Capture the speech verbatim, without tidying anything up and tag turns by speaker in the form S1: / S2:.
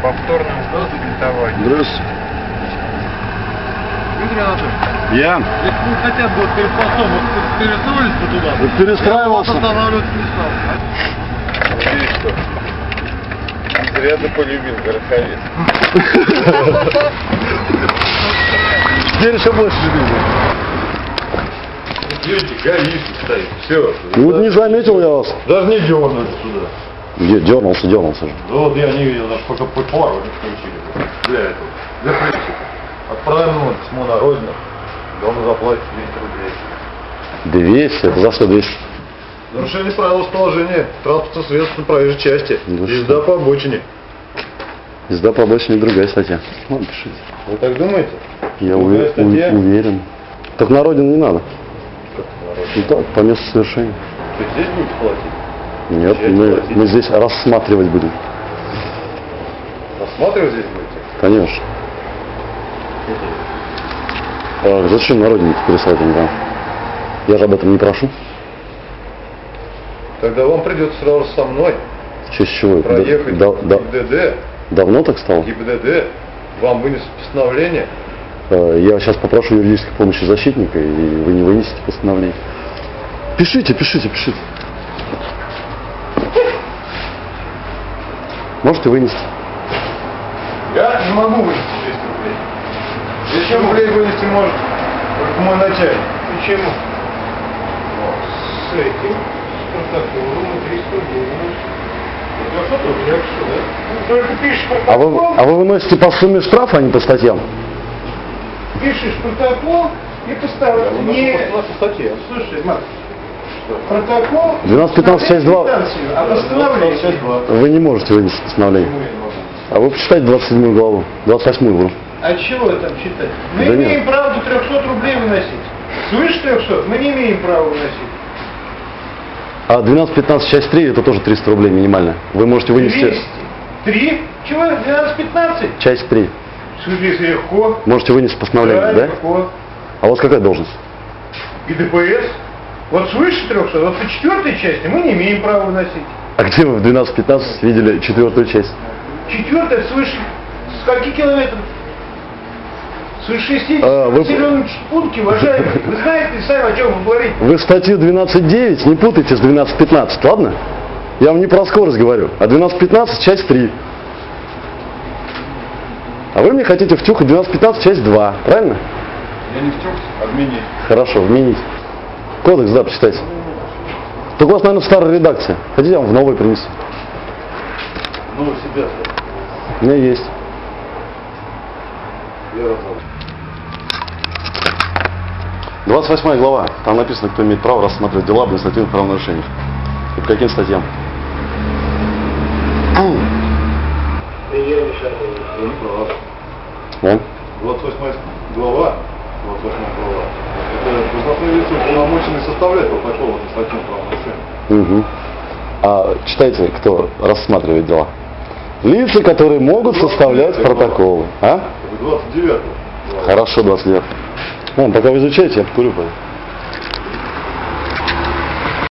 S1: повторном бинтовании.
S2: Здравствуйте.
S1: Дмитрий Анатольевич,
S2: Я?
S1: если вы хотя бы вот перед постом вот перестроились бы туда,
S2: Вот перестраивался.
S1: я вас останавливаться не стал. Видишь что? Зря ты полюбил гороховец.
S2: Теперь еще больше любил.
S1: Видите, гаишник стоит. Все.
S2: Ну вот не заметил я вас.
S1: Даже не дернули сюда.
S2: Где? Дернулся, дернулся же.
S1: Да вот я не видел, даже пока по пару не включили. Для этого. Для принципа. Отправим ему письмо на родину. Да он заплатит двести рублей.
S2: двести? Это за что двести?
S1: Нарушение правил расположения транспортных средств на проезжей части.
S2: Ну
S1: Езда по обочине.
S2: Езда по обочине другая статья. Ну, пишите.
S1: Вы так думаете?
S2: Я
S1: Другая
S2: уве-
S1: статья?
S2: у- уверен. Так на родину не надо.
S1: Как на родину?
S2: Ну так, по месту совершения.
S1: То есть здесь будете платить?
S2: Нет,
S1: Часть
S2: мы,
S1: платить?
S2: мы здесь рассматривать будем.
S1: Рассматривать здесь будете?
S2: Конечно. А зачем на родине переслать, я не знаю. Я же об этом не прошу.
S1: Тогда вам придется сразу же со мной
S2: В честь чего? Да-
S1: проехать
S2: да-
S1: в
S2: да-
S1: ГИБДД.
S2: давно так стало?
S1: ГИБДД вам вынесут постановление.
S2: Э, Я сейчас попрошу юридической помощи защитника, и вы не вынесете постановление. Пишите, пишите, пишите. Можете вынести?
S1: Я не могу вынести двести рублей. двести рублей вынести может только мой начальник. Почему? С этим, с протоколом и триста рублей. Ну что тут, я что, да? Ну, только пишешь
S2: А вы,
S1: протокол,
S2: а вы выносите по сумме штрафа, а не по статьям?
S1: пишешь протокол и поставишь. Не... Слушай, Марк, протокол...
S2: двенадцать пятнадцать часть два.
S1: А постановление?
S2: Вы не можете вынести постановление. А вы почитайте двадцать седьмую главу, двадцать восьмую главу.
S1: А чего там читать? Мы
S2: Да
S1: имеем
S2: нет.
S1: право до трехсот рублей выносить. Свыше трехсот мы не имеем права выносить.
S2: А двенадцать пятнадцать часть три это тоже триста рублей минимально. Вы можете вынести
S1: двести. Три? Чего? двенадцать пятнадцать?
S2: часть три.
S1: Судись легко.
S2: Можете вынести постановление, да?
S1: Легко.
S2: А у вас какая должность?
S1: И ДПС. Вот свыше трехсот, вот по четвертой части мы не имеем права выносить.
S2: А где вы в двенадцать пятнадцать видели четвертую часть?
S1: Четвертая свыше с каких километров? Свыше шестидесяти
S2: А, вы-
S1: населенных пунктов, уважаемые. Вы знаете сами, о чем вы говорите.
S2: Вы статью двенадцать девять не путайте с двенадцать пятнадцать, ладно? Я вам не про скорость говорю, а двенадцать пятнадцать часть три. А вы мне хотите втюхать двенадцать пятнадцать часть два, правильно?
S1: Я не втек, отменить.
S2: Хорошо, вменить. Кодекс, да, почитайте. Только у вас, наверное, в старой редакции. Хотите, я вам в новой принесу?
S1: Ну, вы себя.
S2: У меня есть.
S1: Я разобрал.
S2: двадцать восьмая глава. Там написано, кто имеет право рассматривать дела об административных правонарушениях. И по каким статьям?
S1: И я мешаю. Я не прав.
S2: Вон.
S1: двадцать восьмая глава. двадцать восьмая глава. Это должностные лица уполномоченные составлять протокол административного правонарушения.
S2: Угу. А читайте, кто рассматривает дела. Лица, которые могут составлять протоколы. А?
S1: Это двадцать девятая.
S2: Хорошо, двадцать лет. Вон, пока вы изучаете, я покурю. Пойду.